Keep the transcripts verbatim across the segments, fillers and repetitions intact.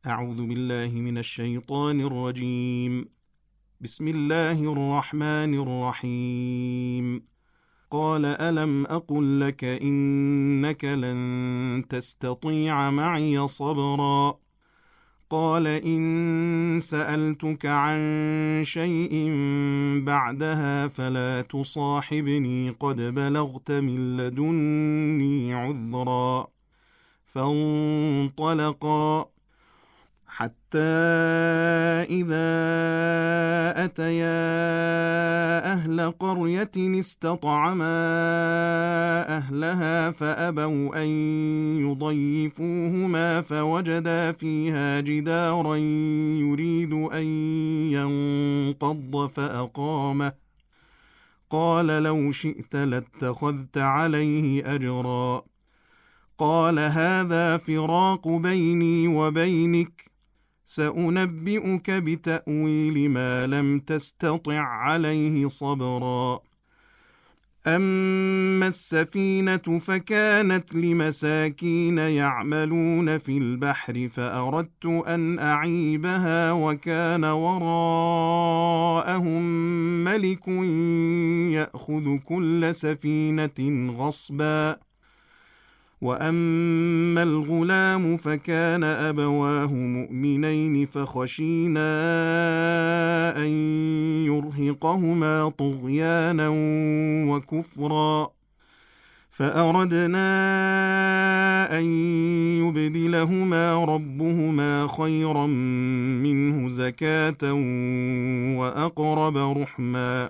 أعوذ بالله من الشيطان الرجيم. بسم الله الرحمن الرحيم. قال ألم أقل لك إنك لن تستطيع معي صبرا. قال إن سألتك عن شيء بعدها فلا تصاحبني قد بلغت من لدني عذرا. فانطلقا حتى إذا أتيا أهل قرية استطعما أهلها فأبوا أن يضيفوهما فوجدا فيها جدارا يريد أن ينقض فأقامه. قال لو شئت لاتخذت عليه أجرا. قال هذا فراق بيني وبينك، سأنبئك بتأويل ما لم تستطع عليه صبرا. أما السفينة فكانت لمساكين يعملون في البحر فأردت أن أعيبها وكان وراءهم ملك يأخذ كل سفينة غصبا. وأما الغلام فكان أبواه مؤمنين فخشينا أن يرهقهما طغيانا وكفرا، فأردنا أن يبدلهما ربهما خيرا منه زكاة وأقرب رحما.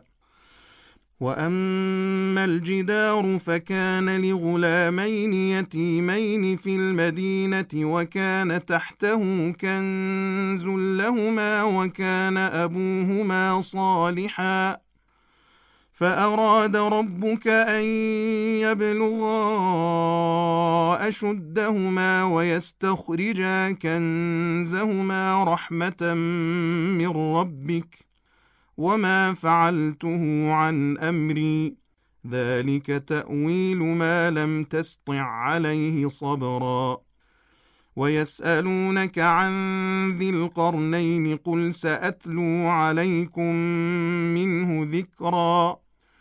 وأما الجدار فكان لغلامين يتيمين في المدينة وكان تحته كنز لهما وكان أبوهما صالحا، فأراد ربك أن يبلغا أشدهما ويستخرجا كنزهما رحمة من ربك وما فعلته عن أمري، ذلك تأويل ما لم تسطع عليه صبرا. ويسألونك عن ذي القرنين قل سأتلو عليكم منه ذكرا.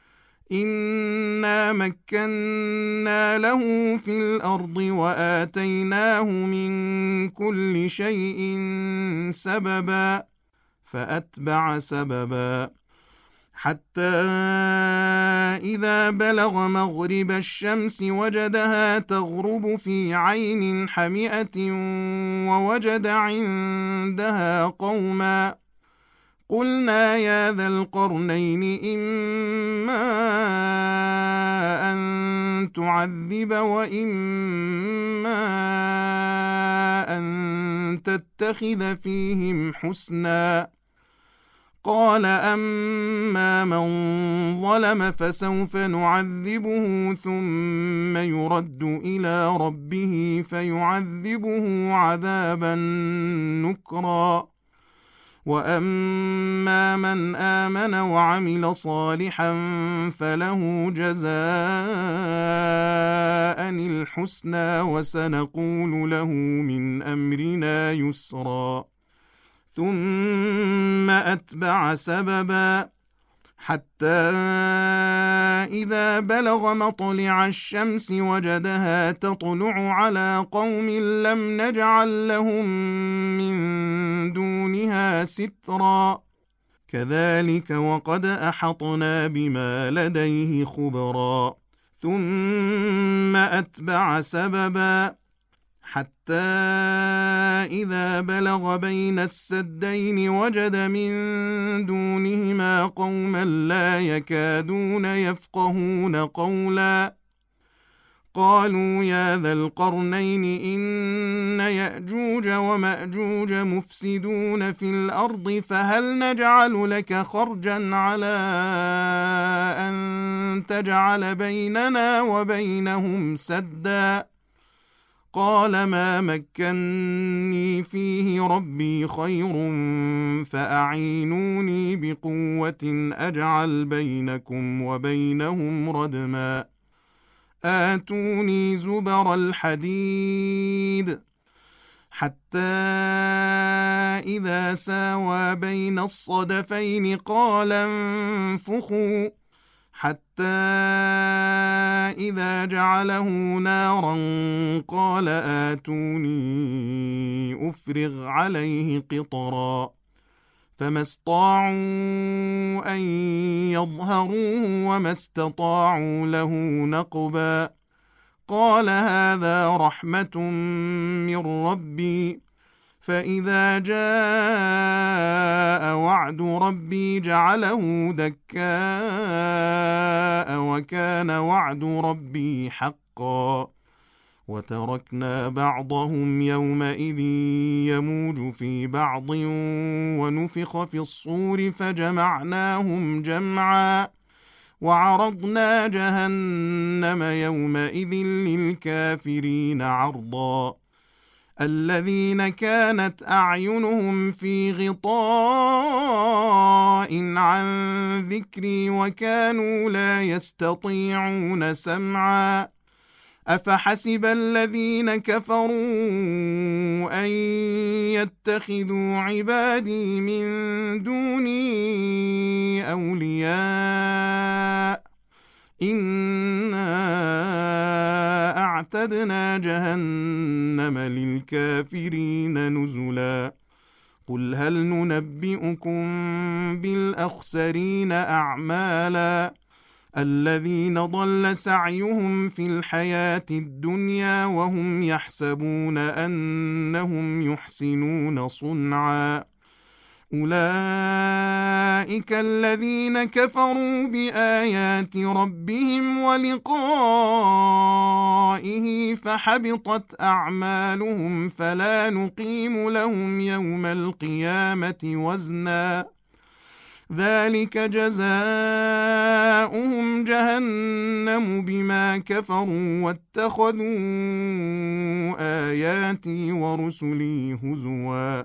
إنا مكنا له في الأرض وآتيناه من كل شيء سببا، فأتبع سببا حتى إذا بلغ مغرب الشمس وجدها تغرب في عين حمئة ووجد عندها قوما. قلنا يا ذا القرنين إما أن تعذب وإما أن تتخذ فيهم حسنا. قال أما من ظلم فسوف نعذبه ثم يرد إلى ربه فيعذبه عذابا نكرا. وأما من آمن وعمل صالحا فله جزاء الحسنى وسنقول له من أمرنا يسرا. ثم أتبع سببا حتى إذا بلغ مطلع الشمس وجدها تطلع على قوم لم نجعل لهم من دونها سترا. كذلك وقد أحطنا بما لديه خبرا. ثم أتبع سببا حتى إذا بلغ بين السدين وجد من دونهما قوما لا يكادون يفقهون قولا. قالوا يا ذا القرنين إن يأجوج ومأجوج مفسدون في الأرض فهل نجعل لك خرجا على أن تجعل بيننا وبينهم سدا. قال ما مكني فيه ربي خير فأعينوني بقوة أجعل بينكم وبينهم ردما. آتوني زبر الحديد حتى إذا ساوى بين الصدفين قال انفخوا حتى إذا جعله نارا قال آتوني أفرغ عليه قطرا فما استطاعوا أن يظهروه وما استطاعوا له نقبا قال هذا رحمة من ربي فإذا جاء وعد ربي جعله دكاء وكان وعد ربي حقا وتركنا بعضهم يومئذ يموج في بعض ونفخ في الصور فجمعناهم جمعا وعرضنا جهنم يومئذ للكافرين عرضا الذين كانت أعينهم في غطاء عن ذكري وكانوا لا يستطيعون سمعا أفحسب الذين كفروا أن يتخذوا عبادي من دوني أولياء إنا أعتدنا جهنم للكافرين نزلا قل هل ننبئكم بالأخسرين أعمالا الذين ضل سعيهم في الحياة الدنيا وهم يحسبون أنهم يحسنون صنعا أولئك الذين كفروا بآيات ربهم ولقائه فحبطت أعمالهم فلا نقيم لهم يوم القيامة وزنا ذلك جزاؤهم جهنم بما كفروا واتخذوا آياتي ورسلي هزوا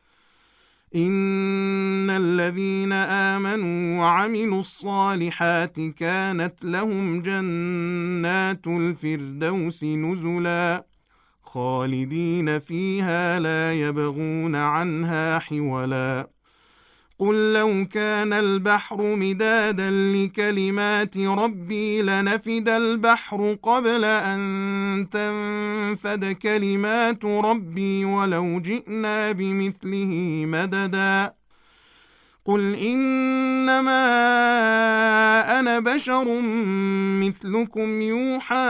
إن الذين آمنوا وعملوا الصالحات كانت لهم جنات الفردوس نزلا خالدين فيها لا يبغون عنها حولا قل لو كان البحر مدادا لكلمات ربي لنفد البحر قبل أن تنفد كلمات ربي ولو جئنا بمثله مددا قل إنما أنا بشر مثلكم يوحى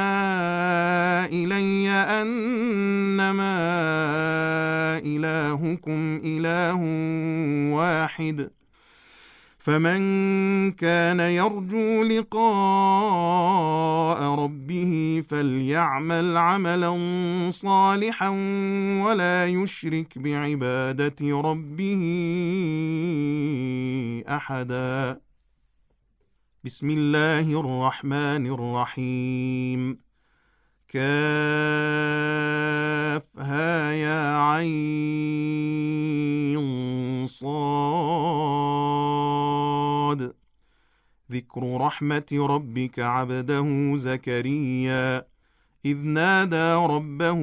إلي أنما إلهكم إله واحد فمن كان يرجو لقاء ربه فليعمل عملا صالحا ولا يشرك بعبادة ربه أحدا بسم الله الرحمن الرحيم كافها يا عين صاد ذكر رحمة ربك عبده زكريا إذ نادى ربه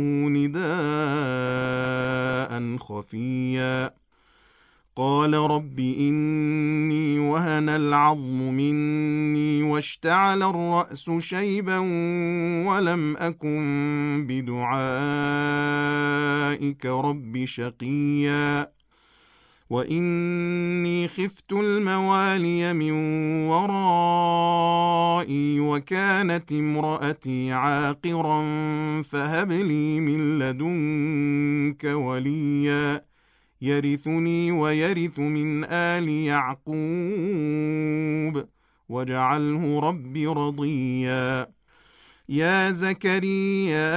نداء خفيا قال رب إني وهن العظم مني واشتعل الرأس شيبا ولم أكن بدعائك رب شقيا وإني خفت الموالي من ورائي وكانت امرأتي عاقرا فهب لي من لدنك وليا يرثني ويرث من آل يعقوب واجعله رب رضيا يا زكريا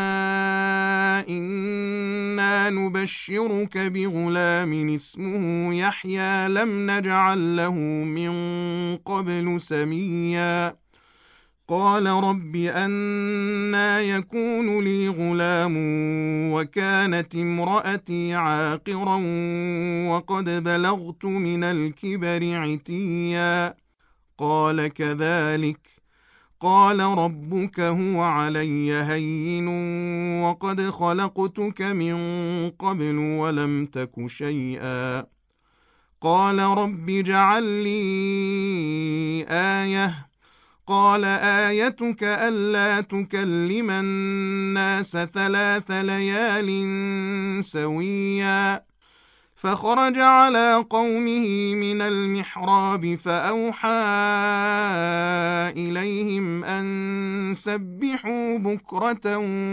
إنا نبشرك بغلام اسمه يحيى لم نجعل له من قبل سميا قال رب أنى يكون لي غلام وكانت امرأتي عاقرا وقد بلغت من الكبر عتيا قال كذلك قال ربك هو علي هين وقد خلقتك من قبل ولم تك شيئا قال رب اجعل لي آية قال آيتك ألا تكلم الناس ثلاث ليال سويا فخرج على قومه من المحراب فأوحى إليهم أن سبحوا بكرة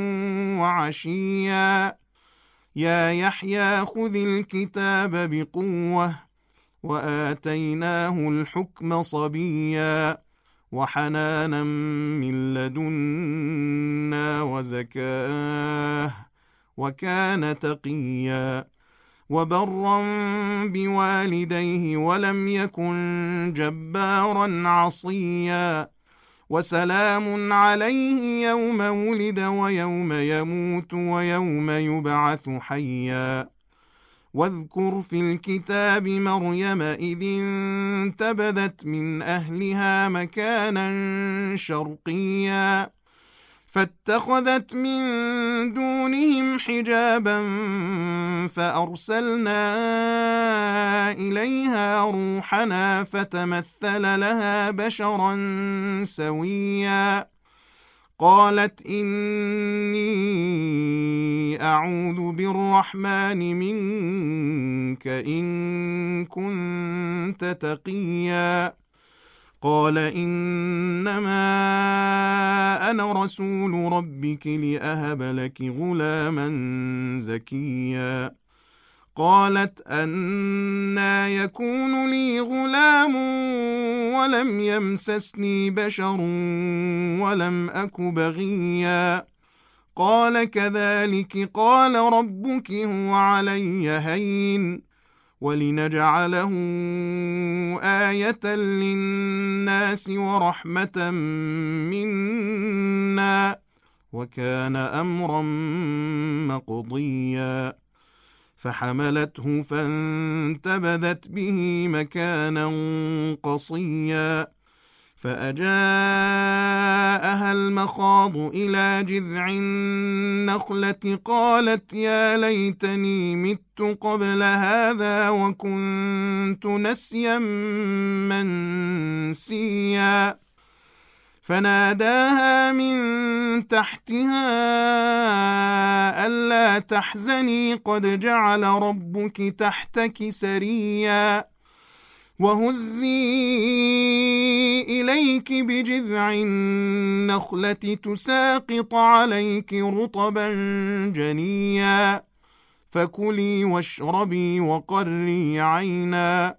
وعشيا يا يحيى خذ الكتاب بقوة وآتيناه الحكم صبيا وحنانا من لدنا وزكاه وكان تقيا وبرا بوالديه ولم يكن جبارا عصيا وسلام عليه يوم ولد ويوم يموت ويوم يبعث حيا واذكر في الكتاب مريم إذ انتبذت من أهلها مكانا شرقيا فاتخذت من دونهم حجابا فأرسلنا إليها روحنا فتمثل لها بشرا سويا قالت إني أعوذ بالرحمن منك إن كنت تقيا قال إنما أنا رسول ربك لأهب لك غلاما زكيا قالت أنى يكون لي غلام ولم يمسسني بشر ولم أك بغيا قال كذلك قال ربك هو علي هين ولنجعله آية للناس ورحمة منا وكان أمرا مقضيا فحملته فانتبذت به مكانا قصيا فأجاءها المخاض إلى جذع النخلة قالت يا ليتني مت قبل هذا وكنت نسيا منسيا فناداها من تحتها ألا تحزني قد جعل ربك تحتك سريا وهزي إليك بجذع النخلة تساقط عليك رطبا جنيا فكلي واشربي وقري عينا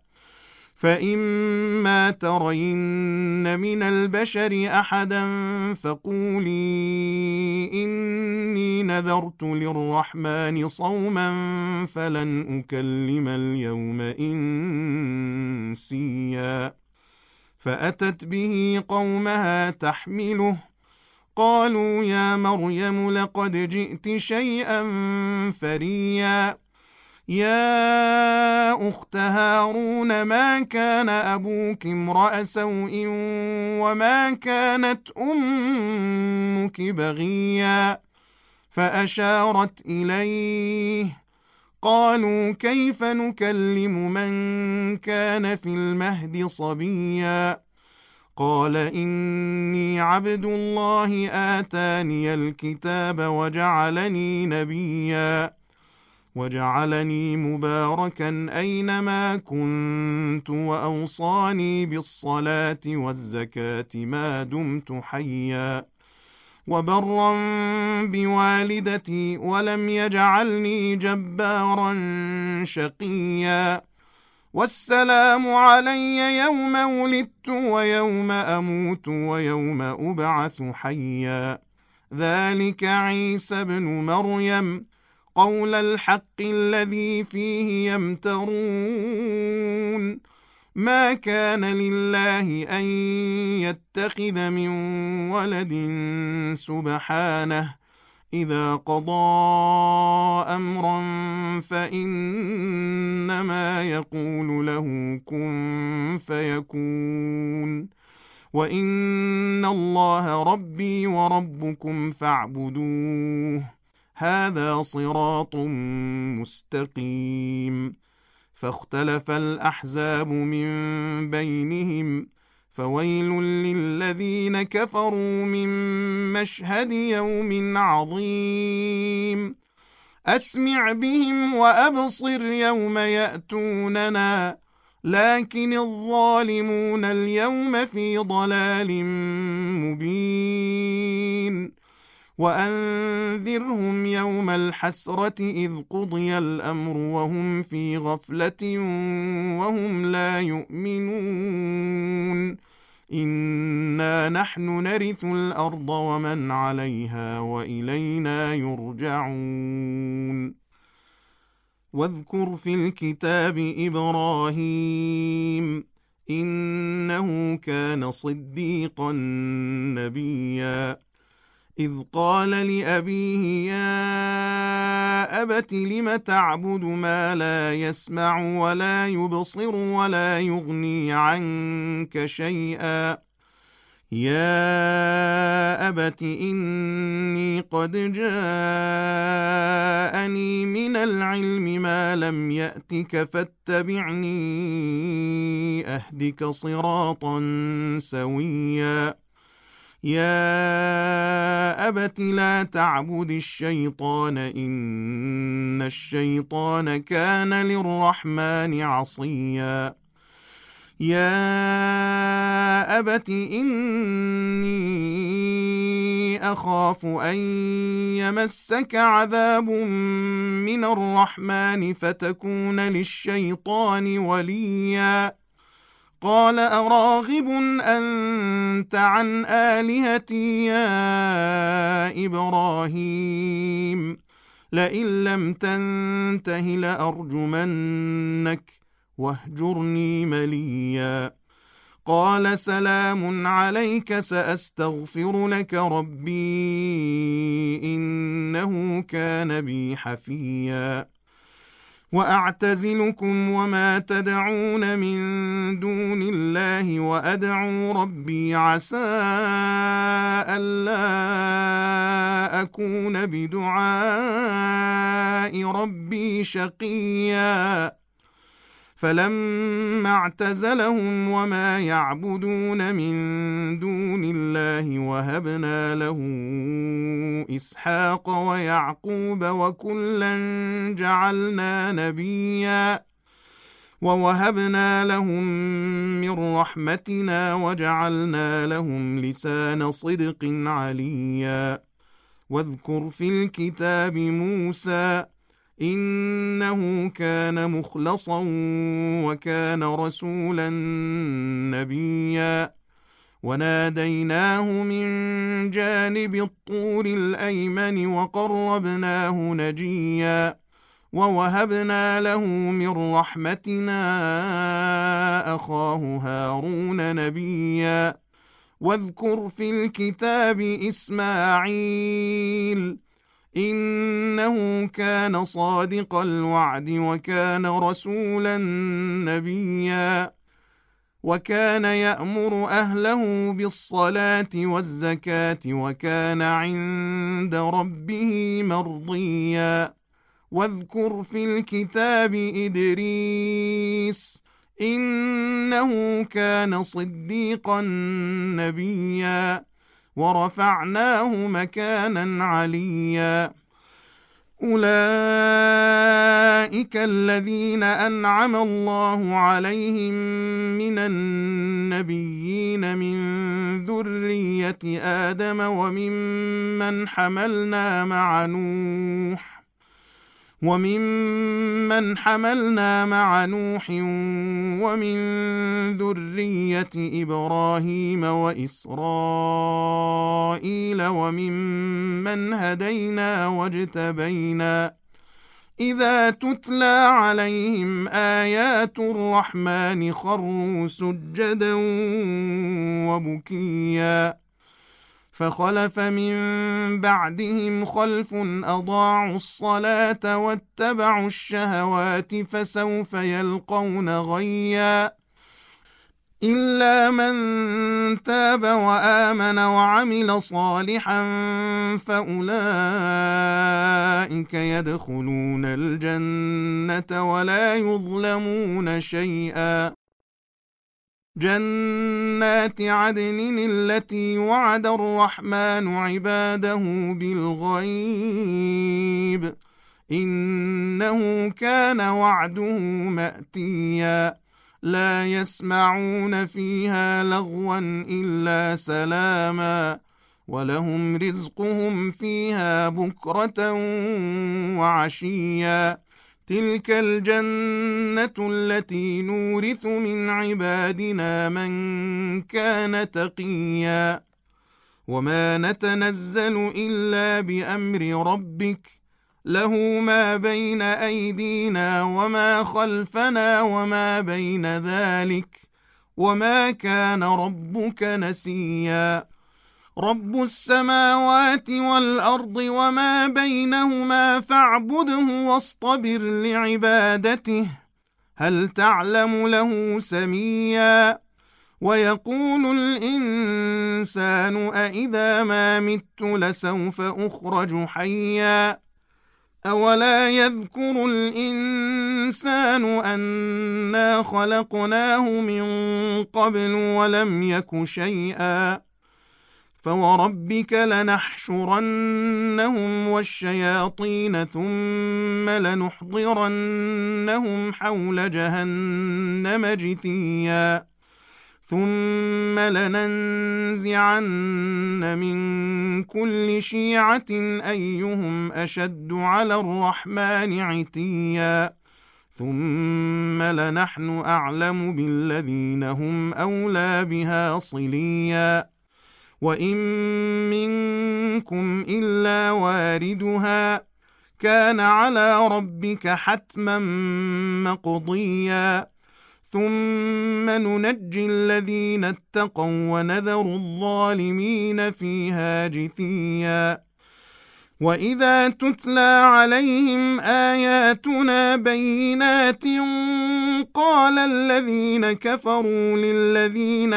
فإما ترين من البشر أحدا فقولي إني نذرت للرحمن صوما فلن أكلم اليوم إنسيا فأتت به قومها تحمله قالوا يا مريم لقد جئت شيئا فريا يا أخت هارون ما كان أبوك امرأ سوء وما كانت أمك بغيا فأشارت إليه قالوا كيف نكلم من كان في المهد صبيا قال إني عبد الله آتاني الكتاب وجعلني نبيا وجعلني مباركا أينما كنت وأوصاني بالصلاة والزكاة ما دمت حيا وبرا بوالدتي ولم يجعلني جبارا شقيا والسلام علي يوم ولدت ويوم أموت ويوم أبعث حيا ذلك عيسى ابن مريم قول الحق الذي فيه يمترون ما كان لله أن يتخذ من ولد سبحانه إذا قضى أمرا فإنما يقول له كن فيكون وإن الله ربي وربكم فاعبدوه هذا صراط مستقيم. فاختلف الأحزاب من بينهم فويل للذين كفروا من مشهد يوم عظيم. أسمع بهم وأبصر يوم يأتوننا لكن الظالمون اليوم في ضلال مبين. وأنذرهم يوم الحسرة إذ قضي الأمر وهم في غفلة وهم لا يؤمنون. إنا نحن نرث الأرض ومن عليها وإلينا يرجعون. واذكر في الكتاب إبراهيم إنه كان صديقا نبيا إذ قال لأبيه يا أبت لم تعبد ما لا يسمع ولا يبصر ولا يغني عنك شيئا يا أبت إني قد جاءني من العلم ما لم يأتك فاتبعني أهدك صراطا سويا يا أبت لا تعبد الشيطان إن الشيطان كان للرحمن عصيا يا أبت إني أخاف أن يمسك عذاب من الرحمن فتكون للشيطان وليا قال أراغب أنت عن آلهتي يا إبراهيم لئن لم تنته لأرجمنك واهجرني مليا قال سلام عليك سأستغفر لك ربي إنه كان بي حفيا وأعتزلكم وما تدعون من دون الله وأدعو ربي عسى ألا أكون بدعاء ربي شقيا فلما اعتزلهم وما يعبدون من دون الله وهبنا له إسحاق ويعقوب وكلا جعلنا نبيا ووهبنا لهم من رحمتنا وجعلنا لهم لسان صدق عليا واذكر في الكتاب موسى إنه كان مخلصا وكان رسولا نبيا وناديناه من جانب الطور الأيمن وقربناه نجيا ووهبنا له من رحمتنا أخاه هارون نبيا واذكر في الكتاب إسماعيل إنه كان صادق الوعد وكان رسولا نبيا وكان يأمر أهله بالصلاة والزكاة وكان عند ربه مرضيا واذكر في الكتاب إدريس إنه كان صديقا نبيا ورفعناه مكانا عليا أولئك الذين أنعم الله عليهم من النبيين من ذرية آدم وممن حملنا مع نوح وممن حملنا مع نوح ومن ذرية إبراهيم وإسرائيل وممن هدينا واجتبينا إذا تتلى عليهم آيات الرحمن خروا سجدا وبكيا فخلف من بعدهم خلف أضاعوا الصلاة واتبعوا الشهوات فسوف يلقون غيا إلا من تاب وآمن وعمل صالحا فأولئك يدخلون الجنة ولا يظلمون شيئا. جنات عدن التي وعد الرحمن عباده بالغيب إنه كان وعده مأتيا. لا يسمعون فيها لغوا إلا سلاما ولهم رزقهم فيها بكرة وعشيا. تلك الجنة التي نورث من عبادنا من كان تقيا. وما نتنزل إلا بأمر ربك له ما بين أيدينا وما خلفنا وما بين ذلك وما كان ربك نسيا. رب السماوات والأرض وما بينهما فاعبده واصطبر لعبادته هل تعلم له سميا. ويقول الإنسان أإذا ما مت لسوف أخرج حيا. أولا يذكر الإنسان أنا خلقناه من قبل ولم يك شيئا. فوربك لنحشرنهم والشياطين ثم لنحضرنهم حول جهنم جثيا. ثم لننزعن من كل شيعة أيهم أشد على الرحمن عتيا. ثم لنحن أعلم بالذين هم أولى بها صليا. وإن منكم إلا واردها كان على ربك حتما مقضيا. ثم ننجي الذين اتقوا ونذر الظالمين فيها جثيا. وإذا تتلى عليهم آياتنا بينات قال الذين كفروا للذين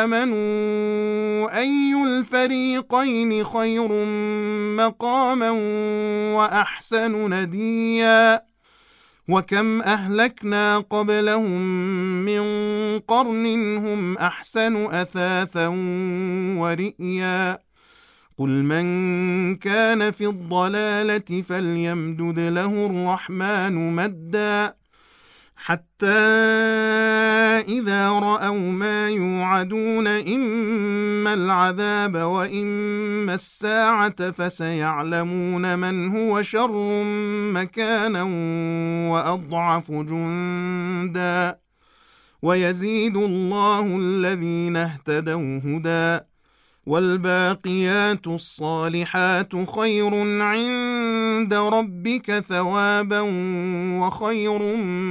آمنوا أي الفريقين خير مقاما وأحسن نديا. وكم أهلكنا قبلهم من قرن هم أحسن أثاثا ورئيا. قل من كان في الضلالة فليمدد له الرحمن مدا حتى إذا رأوا ما يوعدون إما العذاب وإما الساعة فسيعلمون من هو شر مكانا وأضعف جندا. ويزيد الله الذين اهتدوا هدى والباقيات الصالحات خير عند ربك ثوابا وخير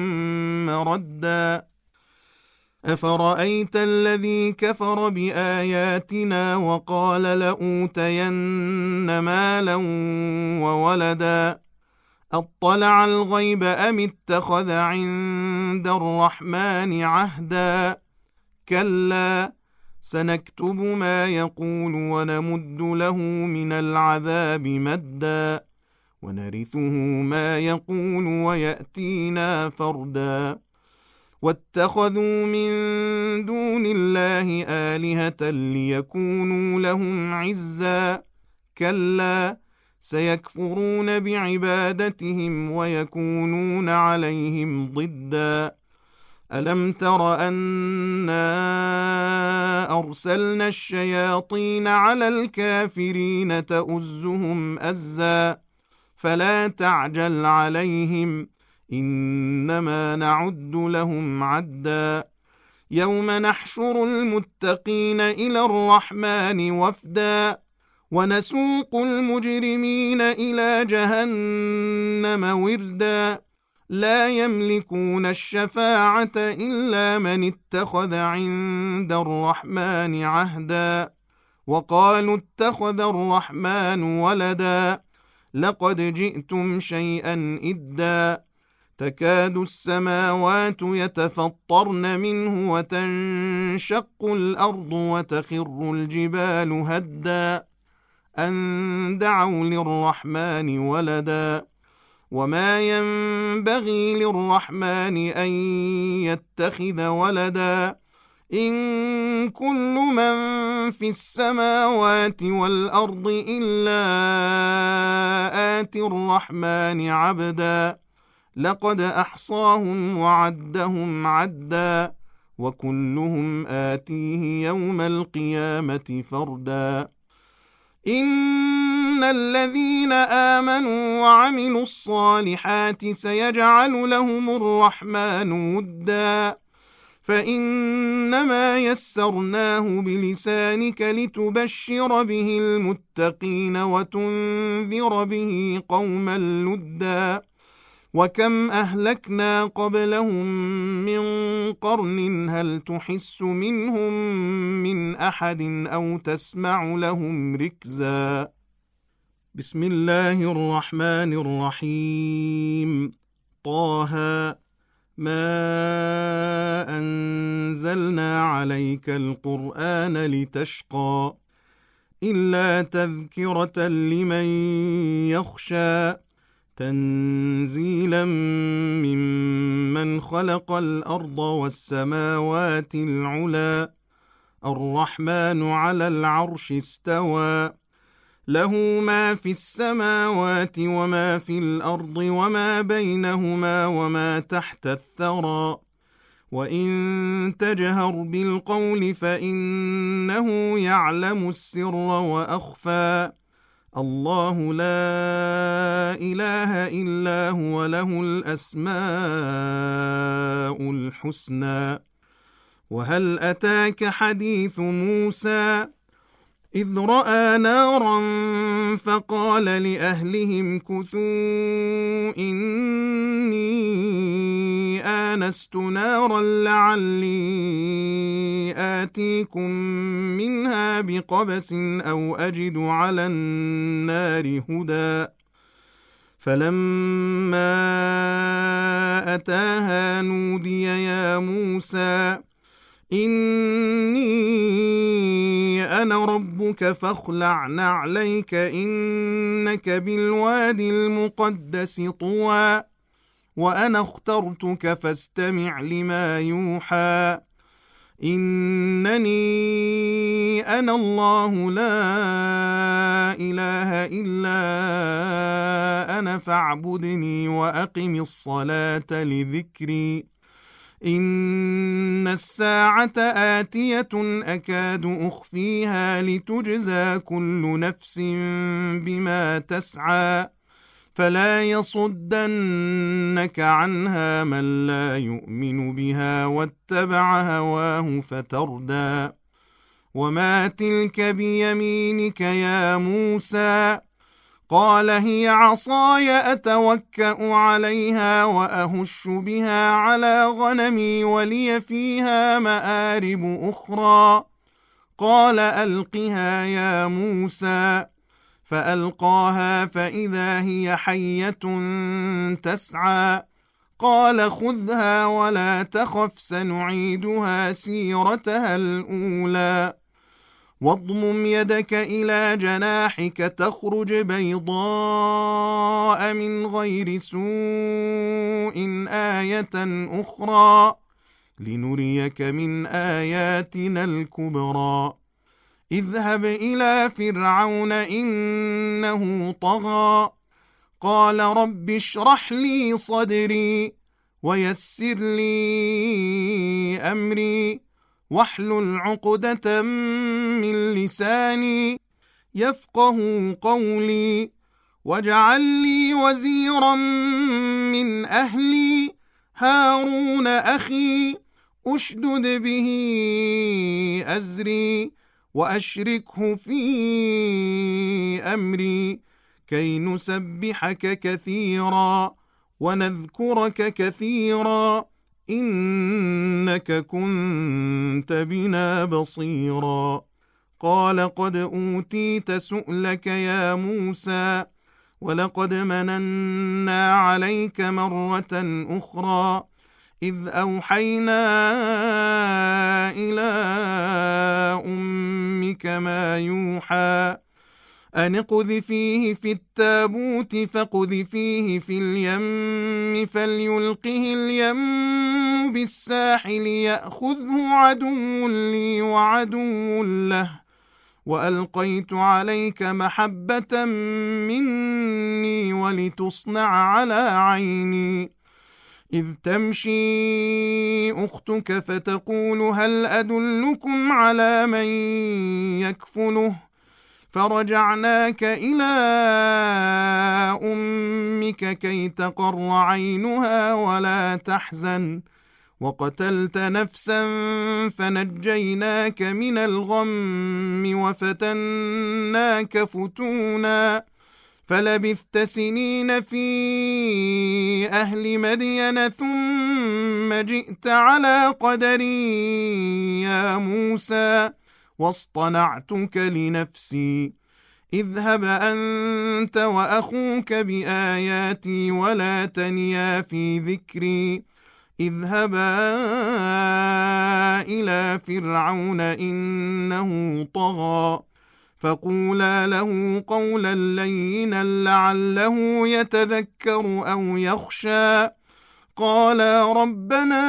مردا. أفرأيت الذي كفر بآياتنا وقال لأوتين مالا وولدا أطلع الغيب أم اتخذ عند الرحمن عهدا. كلا سنكتب ما يقول ونمد له من العذاب مدا ونرثه ما يقول ويأتينا فردا. واتخذوا من دون الله آلهة ليكونوا لهم عزا. كلا سيكفرون بعبادتهم ويكونون عليهم ضدا. ألم تر أنا أرسلنا الشياطين على الكافرين تؤزهم أزا فلا تعجل عليهم إنما نعد لهم عدا. يوم نحشر المتقين إلى الرحمن وفدا ونسوق المجرمين إلى جهنم وردا. لا يملكون الشفاعة إلا من اتخذ عند الرحمن عهدا. وقالوا اتخذ الرحمن ولدا لقد جئتم شيئا إدا. تكاد السماوات يتفطرن منه وتنشق الأرض وتخر الجبال هدا أن دعوا للرحمن ولدا وما ينبغي للرحمن أن يتخذ ولدا إن كل من في السماوات والأرض إلا آتي الرحمن عبدا لقد أحصاهم وعدهم عدا وكلهم آتيه يوم القيامة فردا إن الذين آمنوا وعملوا الصالحات سيجعل لهم الرحمن ودا فإنما يسرناه بلسانك لتبشر به المتقين وتنذر به قوما لدا وكم أهلكنا قبلهم من قرن هل تحس منهم من أحد أو تسمع لهم ركزا بسم الله الرحمن الرحيم طه ما أنزلنا عليك القرآن لتشقى إلا تذكرة لمن يخشى تنزيلا ممن خلق الأرض والسماوات العلى الرحمن على العرش استوى له ما في السماوات وما في الأرض وما بينهما وما تحت الثرى وإن تجهر بالقول فإنه يعلم السر وأخفى الله لا إله إلا هو له الأسماء الحسنى وهل أتاك حديث موسى إذ رأى نارا فقال لأهلهم كثوا إني آنست نارا لعلي آتيكم منها بقبس أو أجد على النار هدى فلما أتاها نودي يا موسى إني أنا ربك فاخلع نعليك إنك بالوادي المقدس طوى وأنا اخترتك فاستمع لما يوحى إنني أنا الله لا إله إلا أنا فاعبدني وأقم الصلاة لذكري إن الساعة آتية أكاد أخفيها لتجزى كل نفس بما تسعى فلا يصدنك عنها من لا يؤمن بها واتبع هواه فتردى وما تلك بيمينك يا موسى قال هي عصاي أتوكأ عليها وأهش بها على غنمي ولي فيها مآرب أخرى قال ألقها يا موسى فألقاها فإذا هي حية تسعى قال خذها ولا تخف سنعيدها سيرتها الأولى واضمم يدك إلى جناحك تخرج بيضاء من غير سوء آية أخرى لنريك من آياتنا الكبرى اذهب إلى فرعون إنه طغى قال رب اشرح لي صدري ويسر لي أمري واحلل عقدة من لساني يفقه قولي واجعل لي وزيرا من أهلي هارون أخي أشدد به أزري وأشركه في أمري كي نسبحك كثيرا ونذكرك كثيرا إنك كنت بنا بصيرا قال قد أوتيت سؤلك يا موسى ولقد مننا عليك مرة أخرى إذ أوحينا إلى أمك ما يوحى أن اقذفيه في التابوت فاقذفيه في اليم فليلقه اليم بالساحل يأخذه عدو لي وعدو له وألقيت عليك محبة مني ولتصنع على عيني إذ تمشي أختك فتقول هل أدلكم على من يكفله فرجعناك إلى أمك كي تقر عينها ولا تحزن وقتلت نفسا فنجيناك من الغم وفتناك فتونا فلبثت سنين في أهل مدين ثم جئت على قدري يا موسى واصطنعتك لنفسي اذهب أنت وأخوك بآياتي ولا تنيا في ذكري اذهبا إلى فرعون إنه طغى فقولا له قولا لينا لعله يتذكر أو يخشى قالا ربنا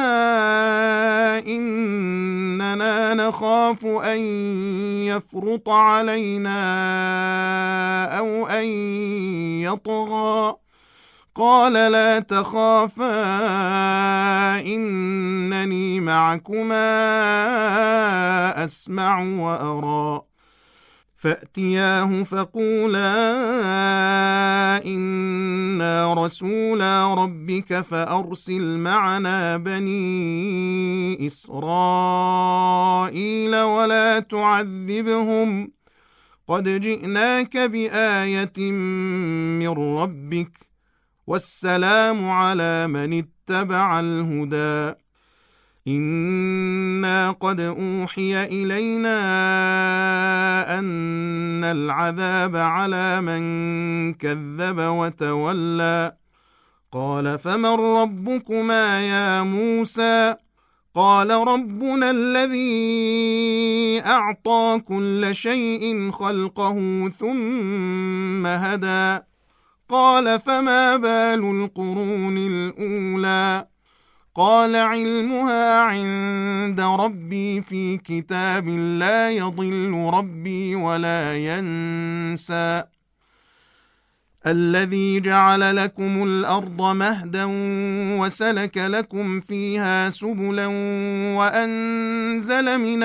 إننا نخاف أن يفرط علينا أو أن يطغى قال لا تخافا إنني معكما أسمع وأرى فأتياه فقولا إنا رسولا ربك فأرسل معنا بني إسرائيل ولا تعذبهم قد جئناك بآية من ربك والسلام على من اتبع الهدى إنا قد أوحي إلينا أن العذاب على من كذب وتولى قال فمن ربكما يا موسى قال ربنا الذي أعطى كل شيء خلقه ثم هدى قال فما بال القرون الأولى قال علمها عند ربي في كتاب لا يضل ربي ولا ينسى الذي جعل لكم الأرض مهدا وسلك لكم فيها سبلا وأنزل من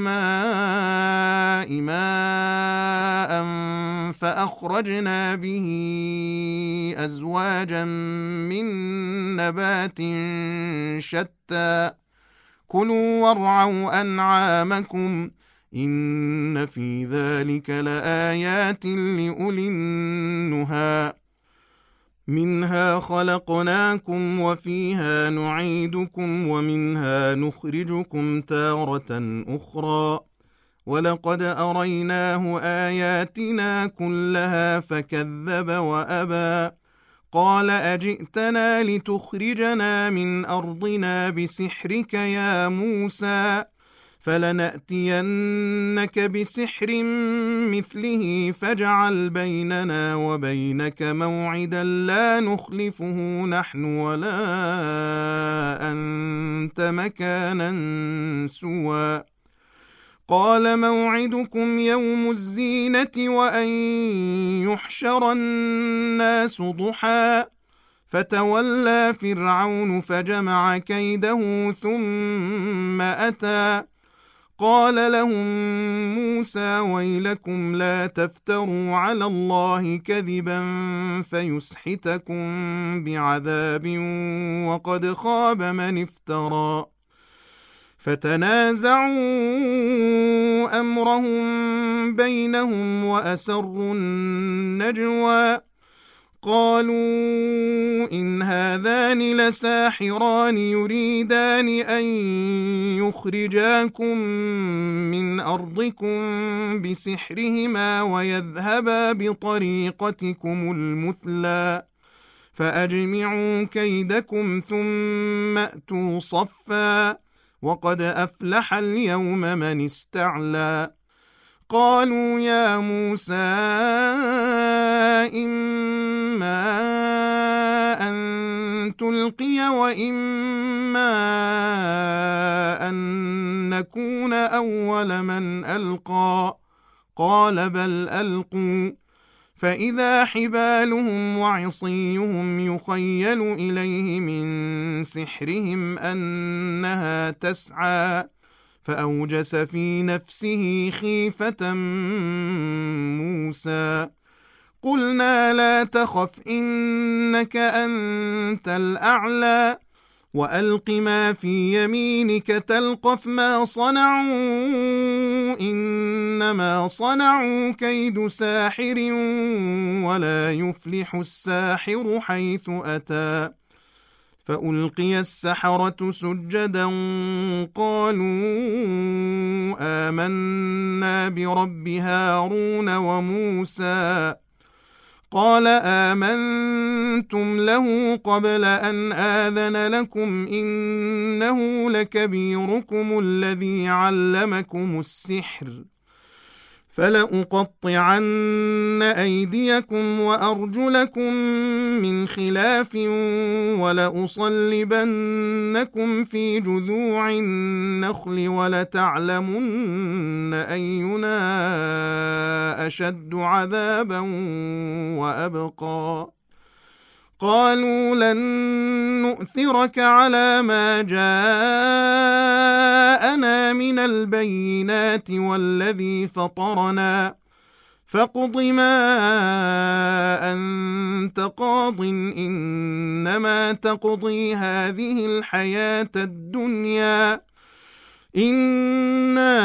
السماء ماء فأخرجنا به أزواجا من نبات شتى كلوا وارعوا أنعامكم إن في ذلك لآيات لأولي النهى منها خلقناكم وفيها نعيدكم ومنها نخرجكم تارة أخرى ولقد أريناه آياتنا كلها فكذب وأبى قال أجئتنا لتخرجنا من أرضنا بسحرك يا موسى فلنأتينك بسحر مثله فاجعل بيننا وبينك موعدا لا نخلفه نحن ولا أنت مكانا سوى قال موعدكم يوم الزينة وأن يحشر الناس ضحى فتولى فرعون فجمع كيده ثم أتى قال لهم موسى ويلكم لا تفتروا على الله كذبا فيسحتكم بعذاب وقد خاب من افترى فتنازعوا أمرهم بينهم وأسروا النجوى قالوا إن هذان لساحران يريدان أن يخرجاكم من أرضكم بسحرهما ويذهبا بطريقتكم المثلى فأجمعوا كيدكم ثم أتوا صفا وقد أفلح اليوم من استعلى قالوا يا موسى إما أن تلقي وإما أن نكون أول من ألقى قال بل ألقوا فإذا حبالهم وعصيهم يخيل إليه من سحرهم أنها تسعى فأوجس في نفسه خيفة موسى قلنا لا تخف إنك أنت الأعلى وألق ما في يمينك تلقف ما صنعوا إنما صنعوا كيد ساحر ولا يفلح الساحر حيث أتى فألقي السحرة سجدا قالوا آمنا برب هارون وموسى قال آمنتم له قبل أن آذن لكم إنه لكبيركم الذي علمكم السحر فلأقطعن أيديكم وأرجلكم من خلاف ولأصلبنكم في جذوع النخل ولتعلمن أينا أشد عذابا وأبقى قالوا لن نؤثرك على ما جاءنا من البينات والذي فطرنا فاقض ما أنت قاض إنما تقضي هذه الحياة الدنيا إنا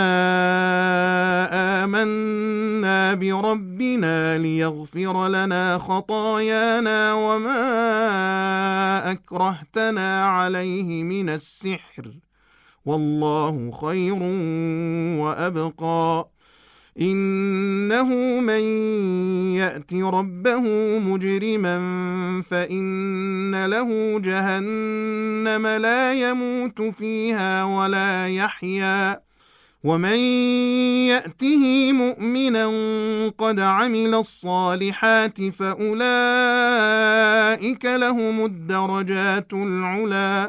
آمنا بربنا ليغفر لنا خطايانا وما أكرهتنا عليه من السحر والله خير وأبقى إنه من يأت ربه مجرما فإن له جهنم لا يموت فيها ولا يحيا ومن يأته مؤمنا قد عمل الصالحات فأولئك لهم الدرجات العلى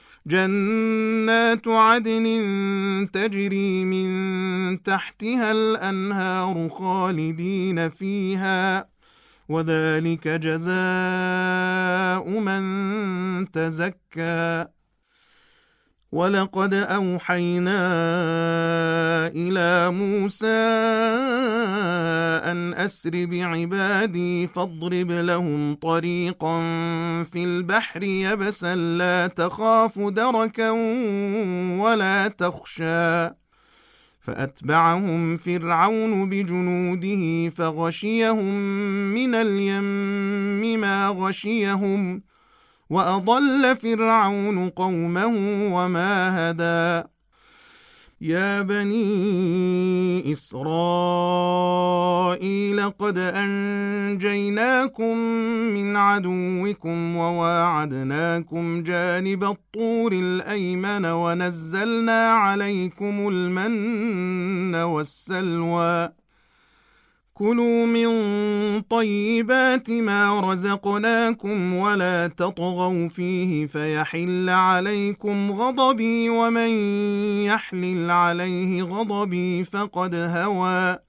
جنات عدن تجري من تحتها الأنهار خالدين فيها وذلك جزاء من تزكى ولقد أوحينا إلى موسى أن أسر بعبادي فاضرب لهم طريقا في البحر يبسا لا تخاف دركا ولا تخشى فأتبعهم فرعون بجنوده فغشيهم من اليم ما غشيهم وأضل فرعون قومه وما هدى يا بني إسرائيل قد أنجيناكم من عدوكم وواعدناكم جانب الطور الأيمن ونزلنا عليكم المن والسلوى كلوا من طيبات ما رزقناكم ولا تطغوا فيه فيحل عليكم غضبي ومن يحلل عليه غضبي فقد هوى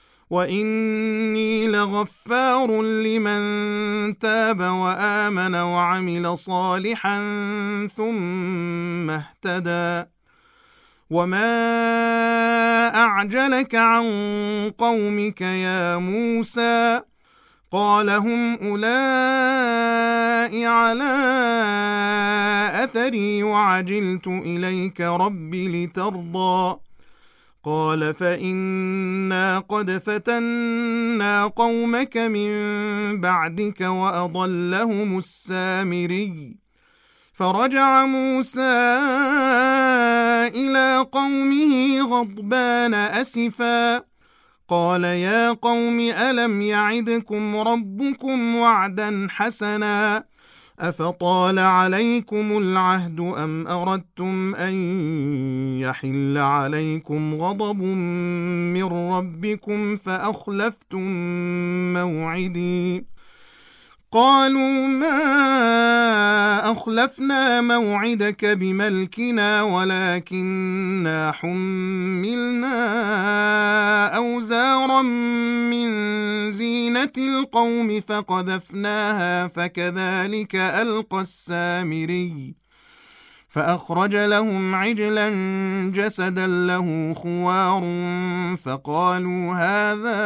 وإني لغفار لمن تاب وآمن وعمل صالحا ثم اهتدى وما أعجلك عن قومك يا موسى قال هم أولئك على أثري وعجلت إليك رب لترضى قال فإنا قد فتنا قومك من بعدك وأضلهم السامري فرجع موسى إلى قومه غضبان أسفا قال يا قوم ألم يعدكم ربكم وعدا حسنا أفطال عليكم العهد أم أردتم أن يحل عليكم غضب من ربكم فأخلفتم موعدي قالوا ما أخلفنا موعدك بملكنا ولكننا حملنا أوزارا من زينة القوم فقذفناها فكذلك ألقى السامري فأخرج لهم عجلا جسدا له خوار فقالوا هذا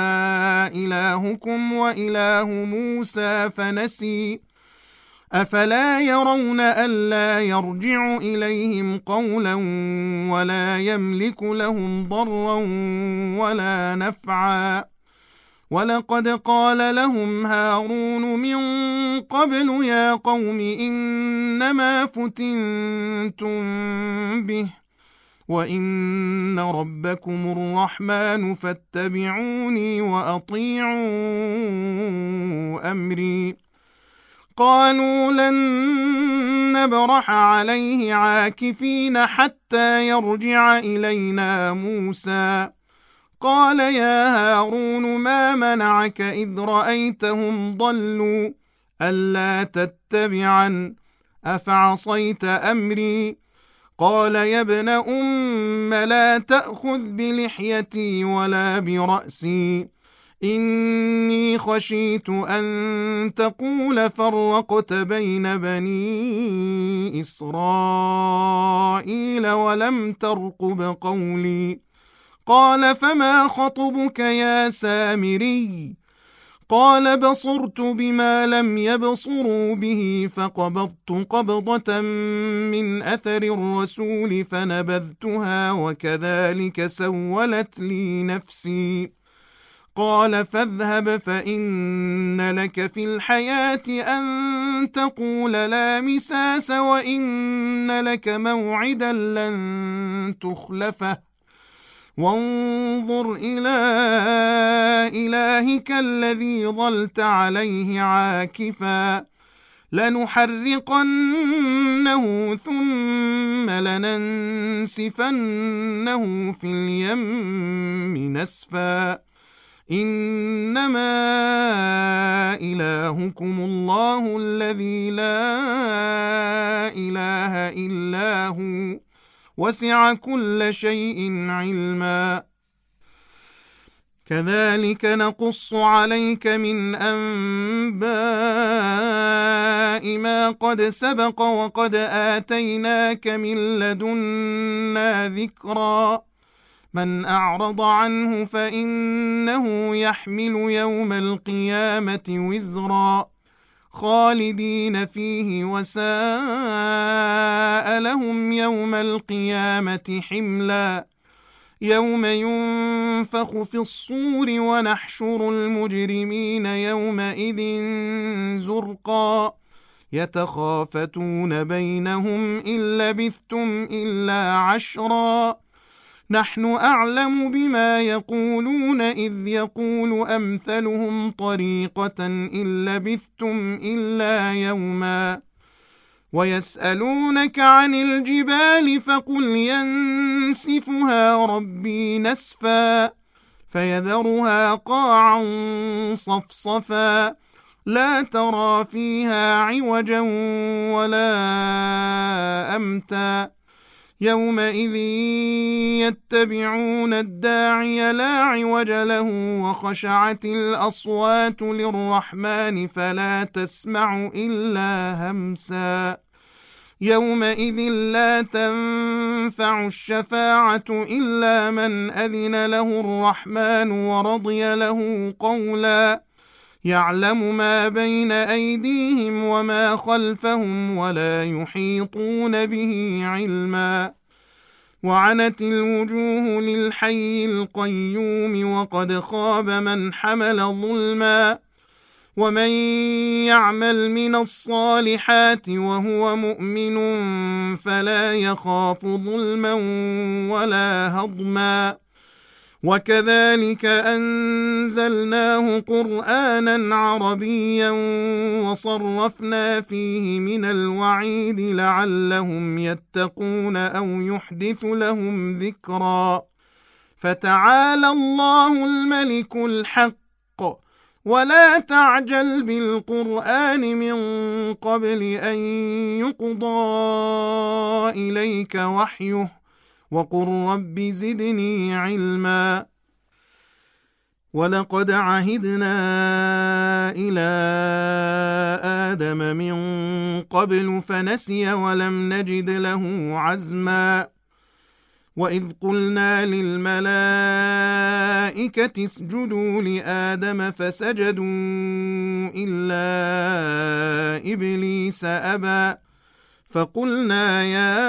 إلهكم وإله موسى فنسي أفلا يرون ألا يرجع إليهم قولا ولا يملك لهم ضرا ولا نفعا ولقد قال لهم هارون من قبل يا قوم إنما فتنتم به وإن ربكم الرحمن فاتبعوني وأطيعوا أمري قالوا لن نبرح عليه عاكفين حتى يرجع إلينا موسى قال يا هارون ما منعك إذ رأيتهم ضلوا ألا تتبعن أفعصيت أمري قال يا ابن أم لا تأخذ بلحيتي ولا برأسي إني خشيت أن تقول فرقت بين بني إسرائيل ولم ترقب قولي قال فما خطبك يا سامري قال بصرت بما لم يبصروا به فقبضت قبضة من أثر الرسول فنبذتها وكذلك سولت لي نفسي قال فاذهب فإن لك في الحياة أن تقول لا مساس وإن لك موعدا لن تخلفه وانظر إلى إلهك الذي ظلت عليه عاكفا لنحرقنه ثم لننسفنه في اليم نسفا إنما إلهكم الله الذي لا إله إلا هو وسع كل شيء علما كذلك نقص عليك من أنباء ما قد سبق وقد آتيناك من لدنا ذكرا من أعرض عنه فإنه يحمل يوم القيامة وزرا خالدين فيه وساء لهم يوم القيامة حملا يوم ينفخ في الصور ونحشر المجرمين يومئذ زرقا يتخافتون بينهم إن لبثتم إلا عشرا نحن أعلم بما يقولون إذ يقول أمثلهم طريقة إن لبثتم إلا يوما ويسألونك عن الجبال فقل ينسفها ربي نسفا فيذرها قاعا صفصفا لا ترى فيها عوجا ولا أمتا يومئذ يتبعون الداعي لا عوج له وخشعت الأصوات للرحمن فلا تسمع إلا همسا يومئذ لا تنفع الشفاعة إلا من أذن له الرحمن ورضي له قولا يعلم ما بين أيديهم وما خلفهم ولا يحيطون به علما وعنت الوجوه للحي القيوم وقد خاب من حمل ظلما ومن يعمل من الصالحات وهو مؤمن فلا يخاف ظلما ولا هضما وكذلك أنزلناه قرآنا عربيا وصرفنا فيه من الوعيد لعلهم يتقون أو يحدث لهم ذكرا فتعالى الله الملك الحق ولا تعجل بالقرآن من قبل أن يقضى إليك وحيه وقل رب زدني علما ولقد عهدنا إلى آدم من قبل فنسي ولم نجد له عزما وإذ قلنا للملائكة اسجدوا لآدم فسجدوا إلا إبليس أبى فقلنا يا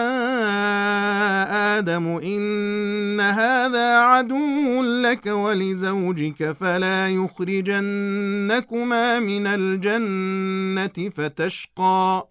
آدم إن هذا عدو لك ولزوجك فلا يخرجنكما من الجنة فتشقى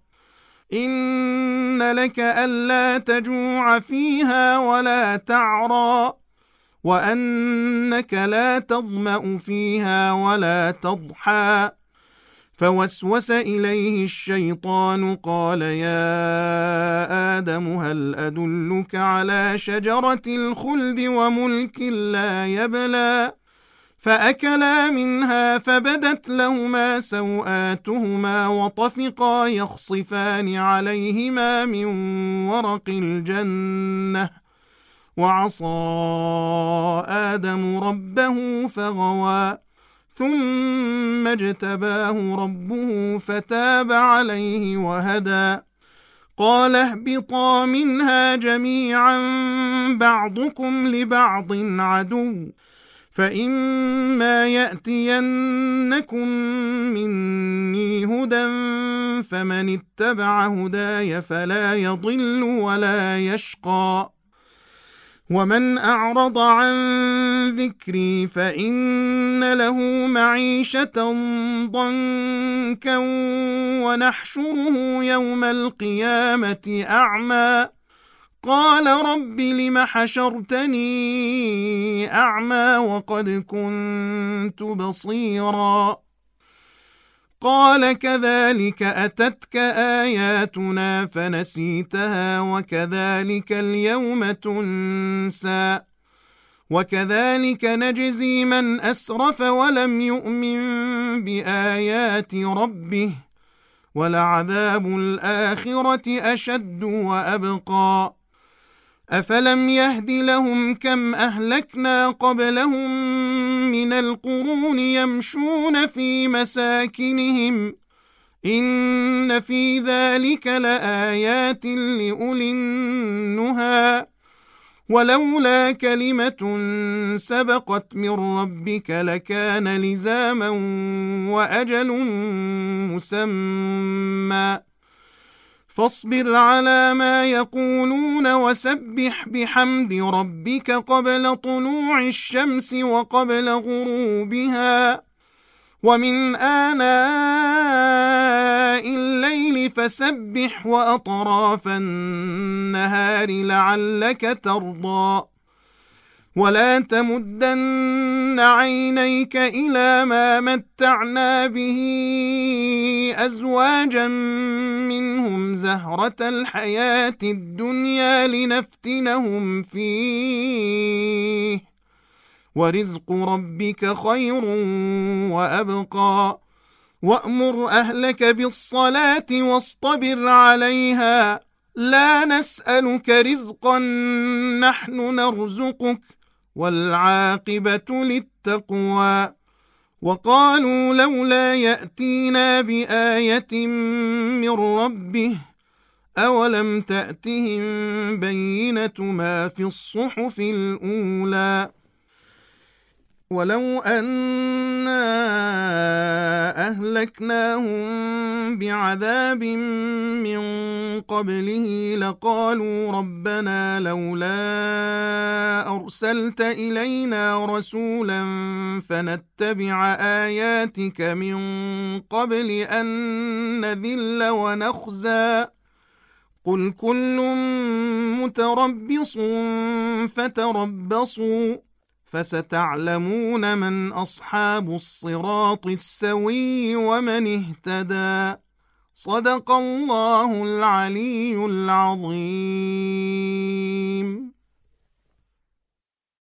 إن لك ألا تجوع فيها ولا تعرى وأنك لا تظمأ فيها ولا تضحى فوسوس إليه الشيطان قال يا آدم هل أدلك على شجرة الخلد وملك لا يبلى فأكلا منها فبدت لهما سوآتهما وطفقا يخصفان عليهما من ورق الجنة وعصى آدم ربه فغوى ثم اجتباه ربه فتاب عليه وهدى قال اهبطا منها جميعا بعضكم لبعض عدو فإما يأتينكم مني هدى فمن اتبع هداي فلا يضل ولا يشقى ومن أعرض عن ذكري فإن له معيشة ضنكا ونحشره يوم القيامة أعمى قال رب لم حشرتني أعمى وقد كنت بصيرا قال كذلك أتتك آياتنا فنسيتها وكذلك اليوم تنسى وكذلك نجزي من أسرف ولم يؤمن بآيات ربه ولعذاب الآخرة أشد وأبقى أفلم يهد لهم كم أهلكنا قبلهم من القرون يمشون في مساكنهم إن في ذلك لآيات لأولي النهى ولولا كلمة سبقت من ربك لكان لزاما وأجل مسمى فاصبر على ما يقولون وسبح بحمد ربك قبل طلوع الشمس وقبل غروبها ومن آناء الليل فسبح وأطراف النهار لعلك ترضى ولا تمدن عينيك إلى ما متعنا به أزواجا منهم زهرة الحياة الدنيا لنفتنهم فيه ورزق ربك خير وأبقى وأمر أهلك بالصلاة واصطبر عليها لا نسألك رزقا نحن نرزقك والعاقبة للتقوى وقالوا لولا يأتينا بآية من ربه أولم تأتهم بينة ما في الصحف الأولى ولو أنا أهلكناهم بعذاب من قبله لقالوا ربنا لولا أرسلت إلينا رسولا فنتبع آياتك من قبل أن نذل ونخزى قل كل متربص فتربصوا فستعلمون من أصحاب الصراط السوي ومن اهتدى. صدق الله العلي العظيم.